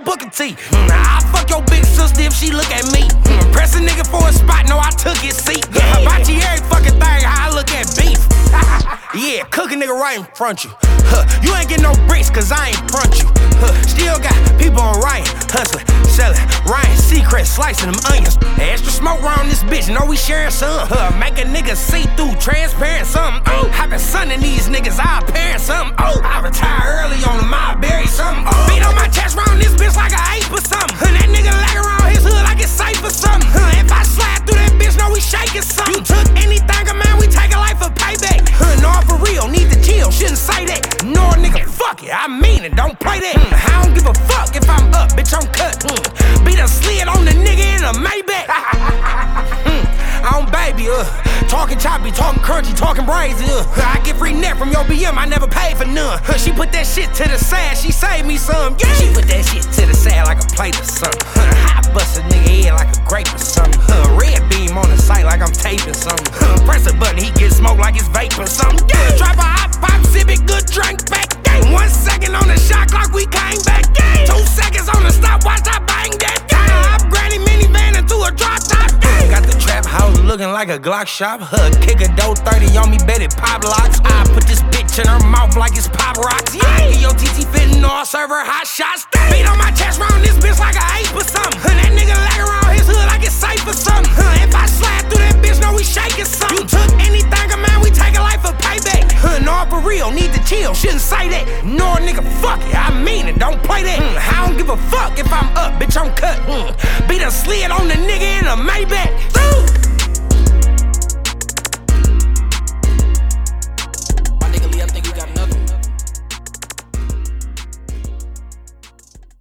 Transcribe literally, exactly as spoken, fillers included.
Booker T. Mm, I fuck your big sister if she look at me. Mm, press a nigga for a spot, no, I took his seat. Yeah, hibachi every fucking thing, how I look at beef. Yeah, cook a nigga right in front you. Huh, you ain't get no bricks, cause I ain't front you. Huh, still got people on Ryan, hustling, selling, Ryan Seacrest, slicing them onions. Extra smoke around this bitch, know we sharing some. Huh, make a nigga see through, transparent something. Oh, I been sunning these niggas, I'll parent something. Oh, I retire early on them, I'll bury something. Oh, beat on my chest round this bitch like an ape or something. Huh, that nigga lag around his hood like it's safe or something. Huh, if I slide through that bitch, know we shaking something. You took anything, man, we take a life for payback. Huh, no, for real, need to chill, shouldn't say that. No, nigga, fuck it, I mean it, don't play that. Mm, I don't give a fuck if I'm up, bitch, I'm cut. Mm, beat a slid on the nigga in a Maybach. mm, I don't baby, uh, talking choppy, talking crunchy, talking brazy, uh. I get free net from your B M, I never paid for none. Huh, she put that shit to the side, she saved me some. Yeah, she put that shit to the side like a plate or something. Huh, I bust a nigga head like a grape or something. Huh, red beam on the site like I'm taping something. Huh, press a button, he get smoked like it's vape or something. Yeah, drop a hot pop, sip it, good drink back. Yeah. One second on the shot clock, we came back. Yeah. Two seconds on the stopwatch, I bang that. Yeah. Upgraded minivan into a drop top. Yeah. Got the trap house looking like a Glock shop. Huh, kick a dough thirty on me, bet it pop locks. I put this bitch in her mouth like it's pop rocks. Yeah, your T T fitting all, serve her hot shots. Beat on my chest round this bitch like an ape or something. Huh, that nigga lag around his hood like it's safe or something. Huh, if I slide through that bitch, know we shaking something. You took anything, man, we take a life for payback. Huh, no, for real, need to chill, shouldn't say that. No, nigga, fuck it, I mean it, don't play that. Mm, I don't give a fuck if I'm up, bitch, I'm cut. Mm, beat a slid on the nigga in a Maybach.